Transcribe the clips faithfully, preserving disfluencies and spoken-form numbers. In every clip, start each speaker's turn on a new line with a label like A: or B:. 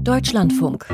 A: Deutschlandfunk.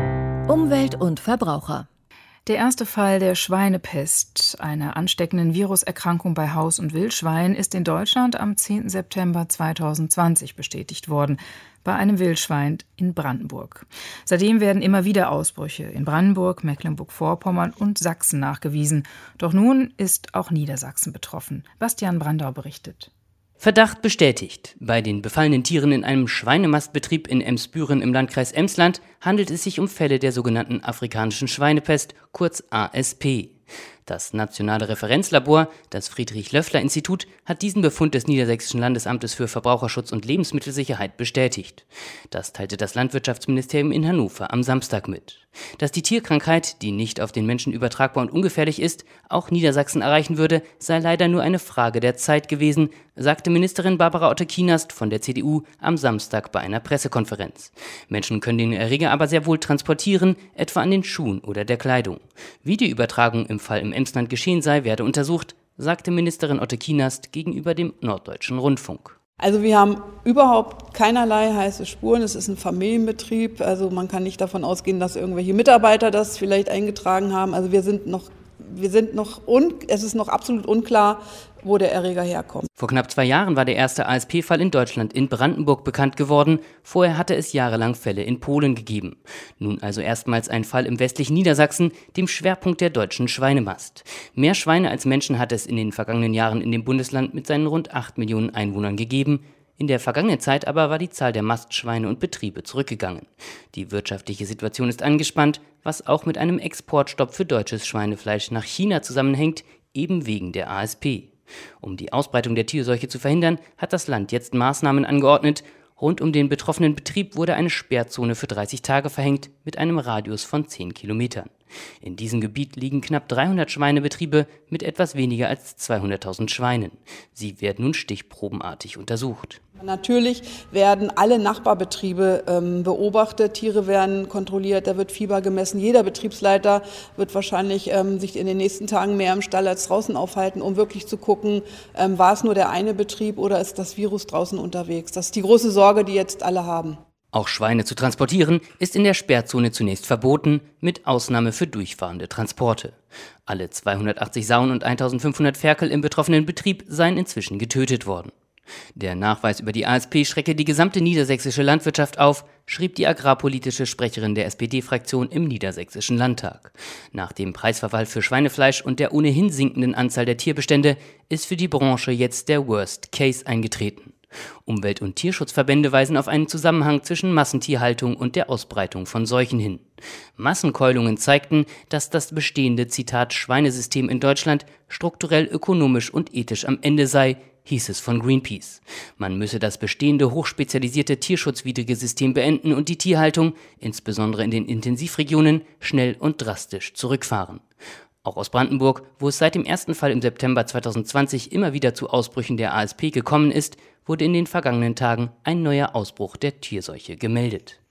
A: Umwelt und Verbraucher.
B: Der erste Fall der Schweinepest, einer ansteckenden Viruserkrankung bei Haus- und Wildschweinen, ist in Deutschland am zehnten September zweitausendzwanzig bestätigt worden, bei einem Wildschwein in Brandenburg. Seitdem werden immer wieder Ausbrüche in Brandenburg, Mecklenburg-Vorpommern und Sachsen nachgewiesen. Doch nun ist auch Niedersachsen betroffen. Bastian Brandau berichtet.
C: Verdacht bestätigt. Bei den befallenen Tieren in einem Schweinemastbetrieb in Emsbüren im Landkreis Emsland handelt es sich um Fälle der sogenannten afrikanischen Schweinepest, kurz A S P. Das Nationale Referenzlabor, das Friedrich-Löffler-Institut, hat diesen Befund des Niedersächsischen Landesamtes für Verbraucherschutz und Lebensmittelsicherheit bestätigt. Das teilte das Landwirtschaftsministerium in Hannover am Samstag mit. Dass die Tierkrankheit, die nicht auf den Menschen übertragbar und ungefährlich ist, auch Niedersachsen erreichen würde, sei leider nur eine Frage der Zeit gewesen, sagte Ministerin Barbara Otte-Kienast von der C D U am Samstag bei einer Pressekonferenz. Menschen können den Erreger aber sehr wohl transportieren, etwa an den Schuhen oder der Kleidung. Wie die Übertragung im Fall im Emsland geschehen sei, werde untersucht, sagte Ministerin Otte-Kienast gegenüber dem Norddeutschen Rundfunk.
D: Also wir haben überhaupt keinerlei heiße Spuren. Es ist ein Familienbetrieb, also man kann nicht davon ausgehen, dass irgendwelche Mitarbeiter das vielleicht eingetragen haben. Also wir sind noch, wir sind noch un, es ist noch absolut unklar, wo der Erreger herkommt.
C: Vor knapp zwei Jahren war der erste A S P-Fall in Deutschland in Brandenburg bekannt geworden. Vorher hatte es jahrelang Fälle in Polen gegeben. Nun also erstmals ein Fall im westlichen Niedersachsen, dem Schwerpunkt der deutschen Schweinemast. Mehr Schweine als Menschen hat es in den vergangenen Jahren in dem Bundesland mit seinen rund acht Millionen Einwohnern gegeben. In der vergangenen Zeit aber war die Zahl der Mastschweine und Betriebe zurückgegangen. Die wirtschaftliche Situation ist angespannt, was auch mit einem Exportstopp für deutsches Schweinefleisch nach China zusammenhängt, eben wegen der A S P. Um die Ausbreitung der Tierseuche zu verhindern, hat das Land jetzt Maßnahmen angeordnet. Rund um den betroffenen Betrieb wurde eine Sperrzone für dreißig Tage verhängt, mit einem Radius von zehn Kilometern. In diesem Gebiet liegen knapp dreihundert Schweinebetriebe mit etwas weniger als zweihunderttausend Schweinen. Sie werden nun stichprobenartig untersucht.
D: Natürlich werden alle Nachbarbetriebe ähm, beobachtet, Tiere werden kontrolliert, da wird Fieber gemessen. Jeder Betriebsleiter wird wahrscheinlich ähm, sich in den nächsten Tagen mehr im Stall als draußen aufhalten, um wirklich zu gucken, ähm, war es nur der eine Betrieb oder ist das Virus draußen unterwegs. Das ist die große Sorge, die jetzt alle haben.
C: Auch Schweine zu transportieren ist in der Sperrzone zunächst verboten, mit Ausnahme für durchfahrende Transporte. Alle zweihundertachtzig Sauen und eintausendfünfhundert Ferkel im betroffenen Betrieb seien inzwischen getötet worden. Der Nachweis über die A S P schrecke die gesamte niedersächsische Landwirtschaft auf, schrieb die agrarpolitische Sprecherin der S P D-Fraktion im Niedersächsischen Landtag. Nach dem Preisverfall für Schweinefleisch und der ohnehin sinkenden Anzahl der Tierbestände ist für die Branche jetzt der Worst Case eingetreten. Umwelt- und Tierschutzverbände weisen auf einen Zusammenhang zwischen Massentierhaltung und der Ausbreitung von Seuchen hin. Massenkeulungen zeigten, dass das bestehende, Zitat, Schweinesystem in Deutschland strukturell, ökonomisch und ethisch am Ende sei, hieß es von Greenpeace. Man müsse das bestehende, hochspezialisierte, tierschutzwidrige System beenden und die Tierhaltung, insbesondere in den Intensivregionen, schnell und drastisch zurückfahren. Auch aus Brandenburg, wo es seit dem ersten Fall im September zweitausendzwanzig immer wieder zu Ausbrüchen der A S P gekommen ist, wurde in den vergangenen Tagen ein neuer Ausbruch der Tierseuche gemeldet.